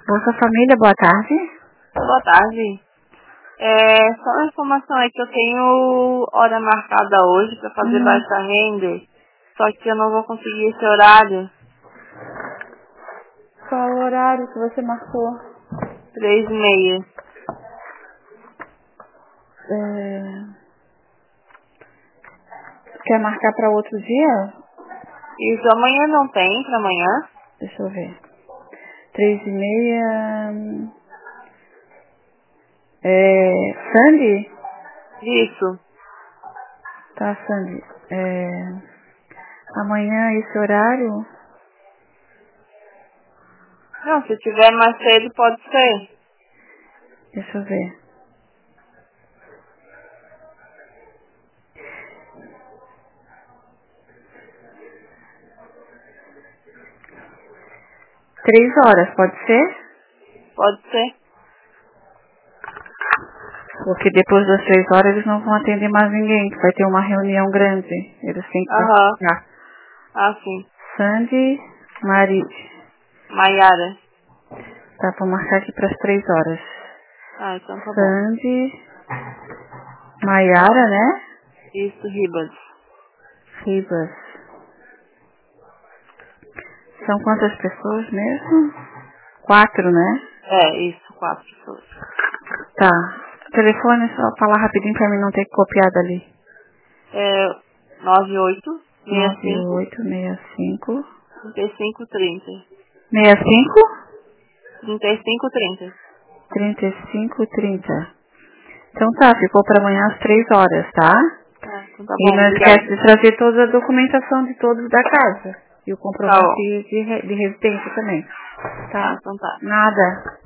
Bolsa Família, boa tarde. Boa tarde. Só uma informação aí que eu tenho hora marcada hoje para fazer baixa renda, só que eu não vou conseguir esse horário. Qual o horário que você marcou? 3h30. Quer marcar para outro dia? Isso amanhã não tem, para amanhã? Deixa eu ver. 3h30. Sandy? Isso. Tá, Sandy. Amanhã esse horário? Não, se tiver mais cedo pode ser. Deixa eu ver. Três horas, pode ser? Pode ser. Porque depois das 3 horas eles não vão atender mais ninguém, que vai ter uma reunião grande. Eles têm que participar. Ah, sim. Sandy, Marit. Maiara. Tá, vou marcar aqui para as 3 horas. Ah, então tá bom. Sandy, Maiara, né? Isso, Ribas. Ribas. São quantas pessoas mesmo? 4, né? Isso, 4 pessoas. Tá. Telefone, só falar rapidinho pra mim não ter que copiar dali. 98 65 9865 3530. 65 3530. 3530. Então tá, ficou pra amanhã às 3 horas, tá? Então tá E bom, não obrigada. esquece de trazer toda a documentação de todos da casa. E o Tá bom. comprovante de residência também. Tá? Então tá. Nada.